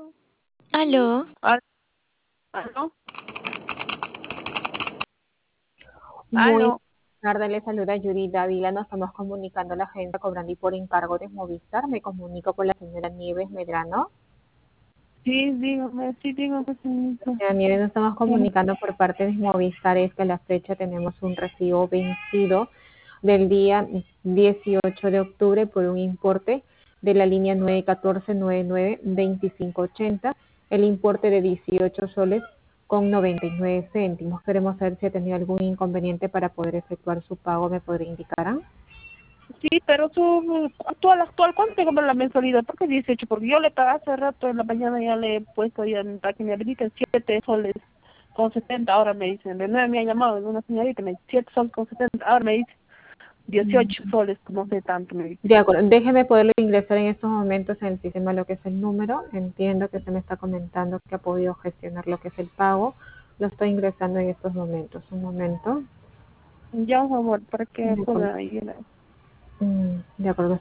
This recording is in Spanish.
Aló, Al- ¿Aló? Muy buenas ¿Aló? tardes, le saluda Yuri Dávila. Nos estamos comunicando a la agencia cobrando y por encargo de Movistar. Me comunico con la señora Nieves Medrano. Sí, dígame, señorita. Señora Nieves, nos estamos comunicando por parte de Movistar. Es que a la fecha tenemos un recibo vencido del día 18 de octubre por un importe de la línea 914-99-2580, el importe de 18 soles con 99 céntimos. Queremos saber si ha tenido algún inconveniente para poder efectuar su pago. ¿Me podría indicar? Sí, pero su actual, ¿cuánto te cobra la mensualidad? ¿Por qué 18? Porque yo le pagué hace rato en la mañana, ya le he puesto ya para que me habiliten 7 soles con 70, ahora me dicen. De nuevo me ha llamado una señorita, me dice 7 soles con 70, ahora me dice 18 soles, no sé tanto, me dice. De acuerdo, déjeme poderlo ingresar en estos momentos en el sistema lo que es el número. Entiendo que se me está comentando que ha podido gestionar lo que es el pago. Lo estoy ingresando en estos momentos. Un momento. Ya, por favor, para que De acuerdo. pueda ir. De acuerdo.